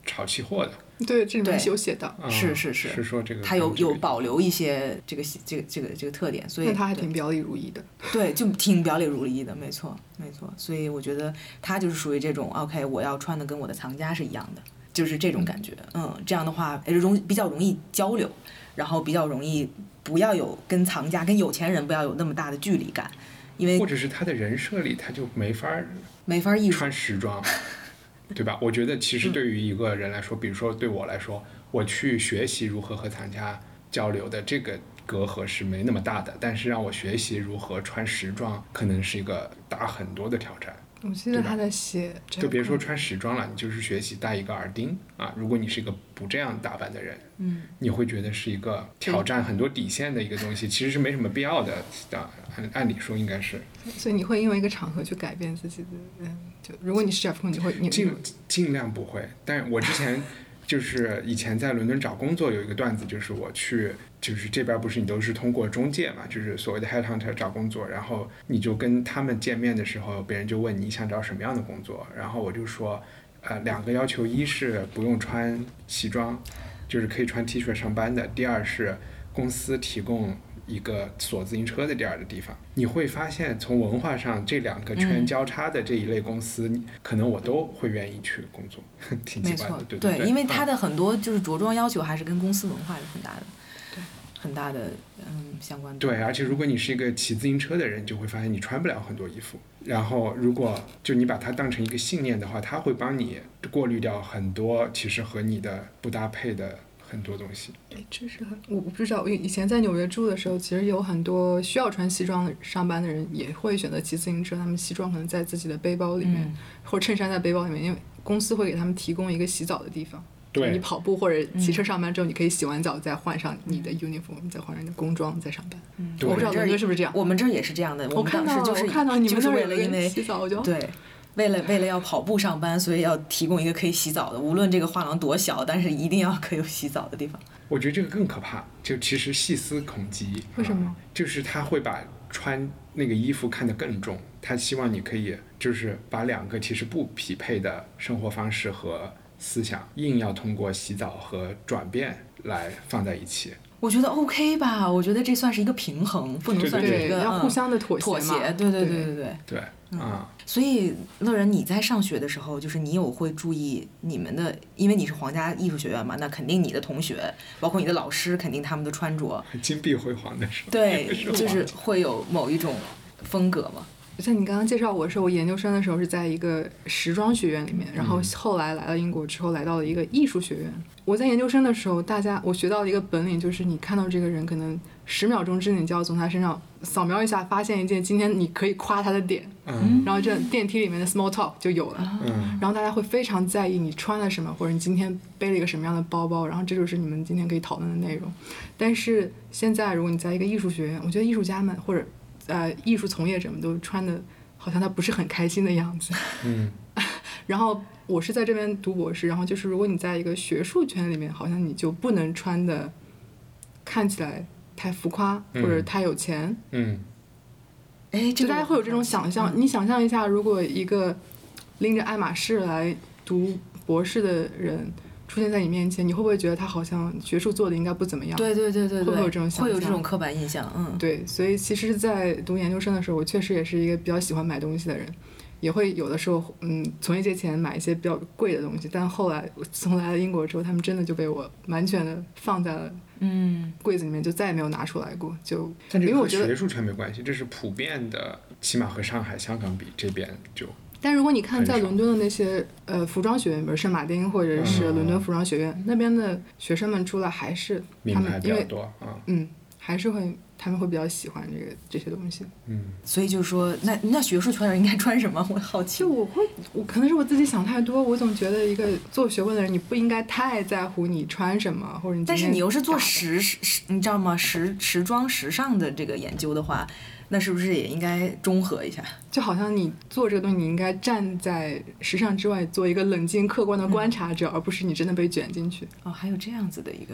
炒期货的。 对，这里面是有写到， 嗯、 是是是， 是说这个它有有保留一些这个这个这个这个特点，所以那它还挺表里如一的。 对，就挺表里如一的，没错没错。所以我觉得它就是属于这种 OK， 我要穿的跟我的藏家是一样的，就是这种感觉。嗯，嗯这样的话容比较容易交流，然后比较容易不要有跟藏家跟有钱人不要有那么大的距离感，因为或者是他的人设里他就没法没法艺术穿时装。对吧？我觉得其实对于一个人来说，比如说对我来说，我去学习如何和藏家交流的这个隔阂是没那么大的，但是让我学习如何穿时装，可能是一个大很多的挑战。 我记得他在写， 就别说穿时装了，你就是学习戴一个耳钉啊。如果你是一个不这样打扮的人， 嗯， 你会觉得是一个挑战很多底线的一个东西，其实是没什么必要的。啊，按按理说应该是。 所以你会因为一个场合去改变自己的，嗯，就如果你是 Jeff Koons，你会你尽尽量不会。但我之前就是以前在伦敦找工作有一个段子，就是我去。就是这边不是你都是通过中介嘛，就是所谓的 headhunter 找工作，然后你就跟他们见面的时候，别人就问你想找什么样的工作，然后我就说，呃，两个要求，一是不用穿西装，就是可以穿 T 恤上班的；第二是公司提供一个锁自行车的这样的地方。你会发现，从文化上这两个圈交叉的这一类公司，嗯、可能我都会愿意去工作，挺奇怪的，对对对，因为它的很多就是着装要求还是跟公司文化有很大的。很大的嗯相关的。 对，而且如果你是一个骑自行车的人，你就会发现你穿不了很多衣服。然后如果就你把它当成一个信念的话，它会帮你过滤掉很多其实和你的不搭配的很多东西。 这是很我不知道，我以前在纽约住的时候，其实有很多需要穿西装的上班的人也会选择骑自行车，他们西装可能在自己的背包里面，嗯、或者衬衫在背包里面，因为公司会给他们提供一个洗澡的地方。 对， 你跑步或者骑车上班之后，嗯、你可以洗完澡再换上你的 uniform， 再换上你的工装再上班。嗯，我不知道伦敦是不是这样。 我们这儿也是这样的。 我看到， 就是我看到你们就是为了因为洗澡就对，为了为了要跑步上班，所以要提供一个可以洗澡的，无论这个画廊多小，但是一定要可以有洗澡的地方。 我觉得这个更可怕，就其实细思恐极。 为什么？ 啊、就是他会把穿那个衣服看得更重，他希望你可以就是把两个其实不匹配的生活方式和思想硬要通过洗澡和转变来放在一起。 我觉得 OK 吧，我觉得这算是一个平衡，不能算是一个要互相的妥协。妥协，对对对对对对。 嗯、 啊， 所以乐人，你在上学的时候，就是你有会注意你们的，因为你是皇家艺术学院嘛，那肯定你的同学，包括你的老师，肯定他们的穿着金碧辉煌的时候， 对，就是会有某一种风格嘛。 像你刚刚介绍我说我研究生的时候是在一个时装学院里面，然后后来来到英国之后来到了一个艺术学院。我在研究生的时候，大家我学到的一个本领就是你看到这个人可能十秒钟之内你就要从他身上扫描一下，发现一件今天你可以夸他的点， 嗯， 然后这电梯里面的 small talk 就有了， 嗯， 然后大家会非常在意你穿了什么，或者你今天背了一个什么样的包包，然后这就是你们今天可以讨论的内容。但是现在如果你在一个艺术学院，我觉得艺术家们或者呃艺术从业者们都穿的好像他不是很开心的样子， 嗯， 然后我是在这边读博士，然后就是如果你在一个学术圈里面，好像你就不能穿的看起来太浮夸或者太有钱， 嗯， 哎， 就大家会有这种想象。你想象一下，如果一个拎着爱马仕来读博士的人出现在你面前，你会不会觉得他好像学术做的应该不怎么样？ 对对对对对， 会不会有这种想象？ 会有这种刻板印象，嗯， 对。所以其实在读研究生的时候，我确实也是一个比较喜欢买东西的人，也会有的时候嗯存一些钱买一些比较贵的东西。但后来自从来了英国之后，他们真的就被我完全的放在了嗯柜子里面，就再也没有拿出来过。就但这个和学术圈没关系，这是普遍的，起码和上海、香港比，这边就。 但如果你看在伦敦的那些呃服装学院，比如圣马丁或者是伦敦服装学院、嗯、那边的学生们出来还是他们因为嗯, 嗯还是会他们会比较喜欢这个这些东西。 嗯， 所以就是说那那学术圈人应该穿什么？我好奇。 就我会我可能是我自己想太多，我总觉得一个做学问的人你不应该太在乎你穿什么，或者你但是你又是做时时你知道吗时时装时尚的这个研究的话，那是不是也应该中和一下？ 就好像你做这个东西，你应该站在时尚之外，做一个冷静客观的观察者，嗯、而不是你真的被卷进去。 哦，还有这样子的一个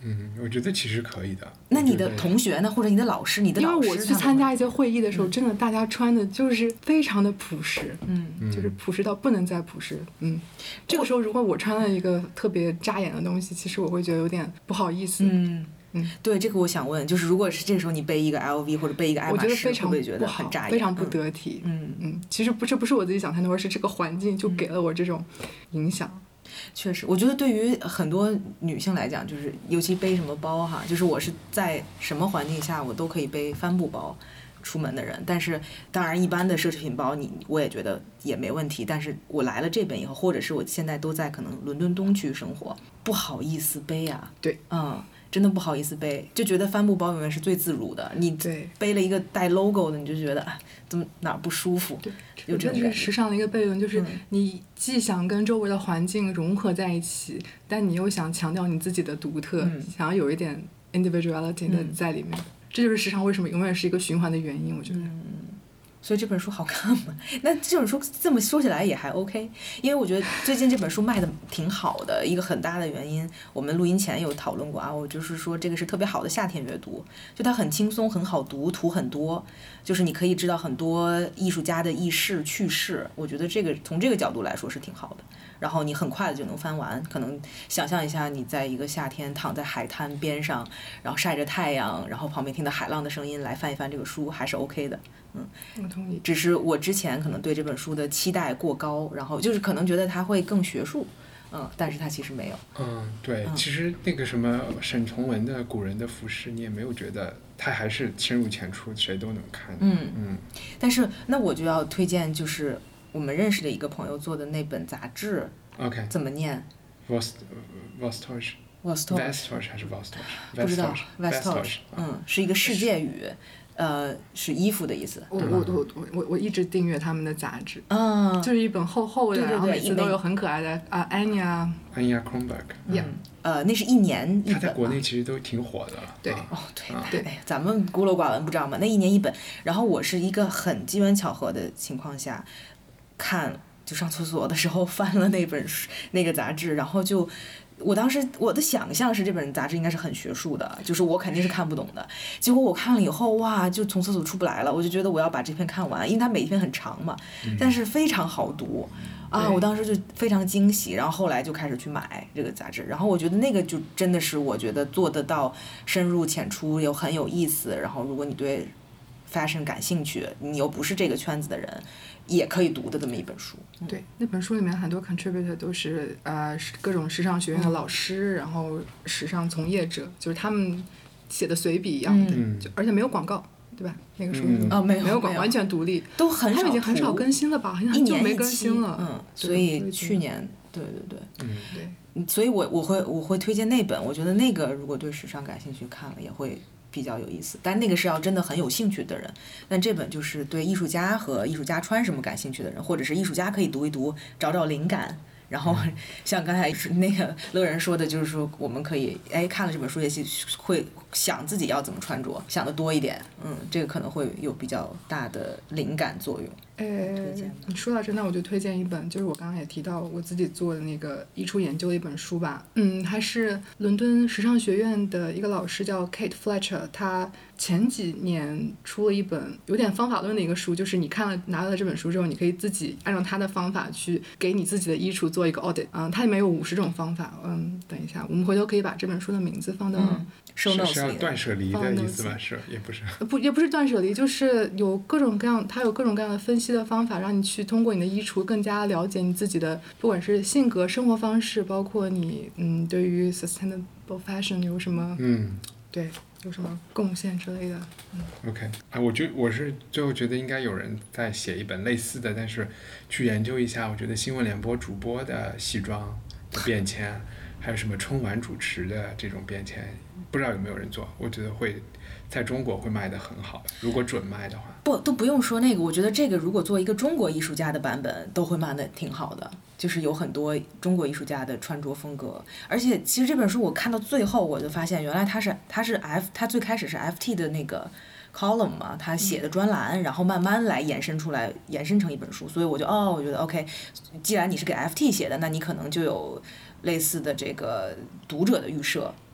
嗯，我觉得其实可以的。 那你的同学呢，或者你的老师，你的因老师为我去参加一些会议的时候， 嗯、 真的大家穿的就是非常的朴实， 嗯， 就是朴实到不能再朴实。嗯，这个时候如果我穿了一个特别扎眼的东西，其实我会觉得有点不好意思。 嗯嗯，对，这个我想问，就是如果是这个时候你背一个 L V 或者背一个爱马仕， 我觉得非常会不会觉得很扎眼， 非常不得体。 嗯嗯，其实不这不是我自己想太多，而是这个环境就给了我这种影响。 确实，我觉得对于很多女性来讲，就是尤其背什么包哈，就是我是在什么环境下我都可以背帆布包出门的人。但是当然一般的奢侈品包你我也觉得也没问题，但是我来了这边以后，或者是我现在都在可能伦敦东区生活，不好意思背啊。 对， 嗯，真的不好意思背，就觉得帆布包永远是最自如的。你对背了一个带 logo 的，你就觉得啊，怎么哪儿不舒服？ 对， 有这种是时尚的一个悖论，就是嗯你既想跟周围的环境融合在一起，但你又想强调你自己的独特， 嗯想要有一点 individuality 的在里面。嗯、这就是时尚为什么永远是一个循环的原因，我觉得。 嗯，所以这本书好看吗？那这本书这么说起来也还 OK， 因为我觉得最近这本书卖的挺好的，一个很大的原因，我们录音前有讨论过啊，我就是说这个是特别好的夏天阅读，就它很轻松，很好读，图很多，就是你可以知道很多艺术家的轶事趣事，我觉得这个从这个角度来说是挺好的。然后你很快的就能翻完，可能想象一下你在一个夏天躺在海滩边上，然后晒着太阳，然后旁边听到海浪的声音来翻一翻这个书，还是 OK 的。嗯， 我同意。 只是我之前可能对这本书的期待过高，然后就是可能觉得它会更学术，嗯，但是它其实没有。 嗯，对， 嗯、 其实那个什么沈从文的《古人的服饰》，你也没有觉得它还是深入浅出，谁都能看。 嗯嗯。 但是那我就要推荐，就是我们认识的一个朋友做的那本杂志。 OK。 怎么念 ？Vost Vostoch。 Vostoch。 还是 Vostoch？ 不知道 Vostoch。 嗯，是一个世界语。呃，是衣服的意思。 我我我我我一直订阅他们的杂志， 嗯， 就是一本厚厚的， 对对对， 然后每次都有很可爱的啊，安妮啊， 安妮亚 Kronberg， 嗯，呃，那是一年一本。 他在国内其实都挺火的。 对， 哦，对对， 哎，咱们孤陋寡闻不知道吗？那一年一本，然后我是一个很机缘巧合的情况下看，就上厕所的时候翻了那本书那个杂志，然后就。我当时我的想象是这本杂志应该是很学术的，就是我肯定是看不懂的。结果我看了以后，哇，就从厕所出不来了。我就觉得我要把这篇看完，因为它每一篇很长嘛，但是非常好读啊！我当时就非常惊喜，然后后来就开始去买这个杂志。然后我觉得那个就真的是我觉得做得到深入浅出，又很有意思。然后如果你对 fashion 感兴趣，你又不是这个圈子的人，也可以读的这么一本书。 对，那本书里面很多 contributor 都是呃各种时尚学院的老师，嗯、然后时尚从业者，就是他们写的随笔一样的， 嗯、 就而且没有广告，对吧？那个书嗯哦，没有没有广告，完全独立， 都很少， 他们已经很少更新了吧？好像一年就没更新了。 嗯，所以去年，对对对， 嗯对， 所以我我会我会推荐那本，我觉得那个如果对时尚感兴趣，看了也会。比较有意思，但那个是要真的很有兴趣的人。但这本就是对艺术家和艺术家穿什么感兴趣的人，或者是艺术家可以读一读，找找灵感。然后像刚才那个乐人说的，就是说我们可以哎看了这本书也会想自己要怎么穿着，想的多一点，嗯，这个可能会有比较大的灵感作用。 呃，你说到这，那我就推荐一本，就是我刚刚也提到我自己做的那个衣橱研究的一本书吧。嗯，还是伦敦时尚学院的一个老师叫 Kate Fletcher， 他前几年出了一本有点方法论的一个书，就是你看了拿到了这本书之后，你可以自己按照他的方法去给你自己的衣橱做一个 audit。嗯，它里面有五十种方法。嗯，等一下，我们回头可以把这本书的名字放到。 嗯是是要断舍离的意思吧？是也不是？ 不，也不是断舍离，就是有各种各样，它有各种各样的分析的方法，让你去通过你的衣橱更加了解你自己的，不管是性格、生活方式，包括你嗯对于 sustainable fashion 有什么嗯对有什么贡献之类的。嗯 OK 啊，我觉我是最后觉得应该有人在写一本类似的，但是去研究一下，我觉得新闻联播主播的西装的变迁，还有什么春晚主持的这种变迁。不知道有没有人做，我觉得会在中国会卖得很好，如果准卖的话。 不，都不用说那个，我觉得这个如果做一个中国艺术家的版本，都会卖得挺好的。就是有很多中国艺术家的穿着风格，而且其实这本书我看到最后，我就发现原来他是他是 F， 他最开始是 F T 的那个 column 嘛，他写的专栏，然后慢慢来延伸出来，延伸成一本书。所以我就哦，我觉得 OK， 既然你是给 F T 写的，那你可能就有类似的这个读者的预设。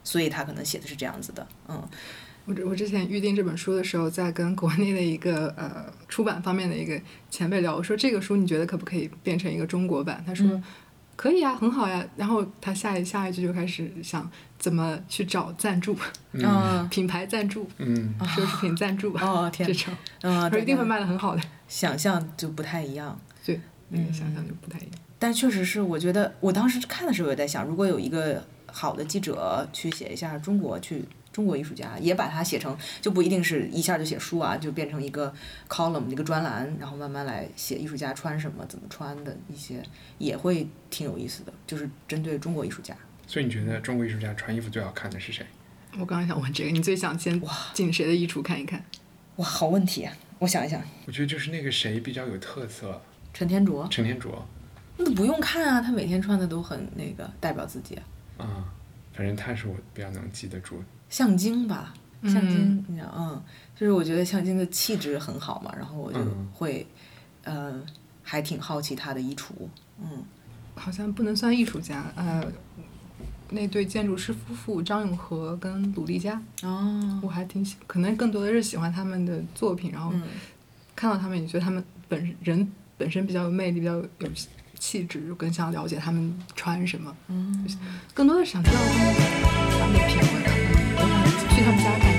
所以他可能写的是这样子的。嗯， 我我之前预定这本书的时候，在跟国内的一个呃出版方面的一个前辈聊，我说这个书你觉得可不可以变成一个中国版？他说、嗯、可以啊，很好呀。然后他下一下一句就开始想怎么去找赞助， 嗯， 品牌赞助， 嗯， 奢侈品赞助， 哦天， 这种， 嗯， 一定会卖得很好的。 想象就不太一样， 对，那个想象就不太一样。 嗯、但确实是，我觉得我当时看的时候也在想，如果有一个好的记者去写一下中国去。中国艺术家也把它写成，就不一定是一下就写书啊，就变成一个 column 一个专栏，然后慢慢来写艺术家穿什么怎么穿的一些，也会挺有意思的，就是针对中国艺术家。 所以你觉得中国艺术家穿衣服最好看的是谁？ 我刚刚想问这个，你最想先进谁的衣橱看一看？ 哇，好问题啊！我想一想， 我觉得就是那个谁比较有特色。 陈天卓。 陈天卓。 那不用看啊，他每天穿的都很那个代表自己。 啊、嗯，反正他是我比较能记得住。 向京吧，向京，你知道，嗯，就是我觉得向京的气质很好嘛，然后我就会，嗯、呃，还挺好奇他的衣橱，嗯， 好像不能算艺术家，呃，那对建筑师夫妇张永和跟鲁丽佳， 哦， 我还挺喜，可能更多的是喜欢他们的作品，然后看到他们也觉得他们本人本身比较有魅力，比较有气质，就更想了解他们穿什么， 嗯， 更多的想知道他们他们的品味。去他们家看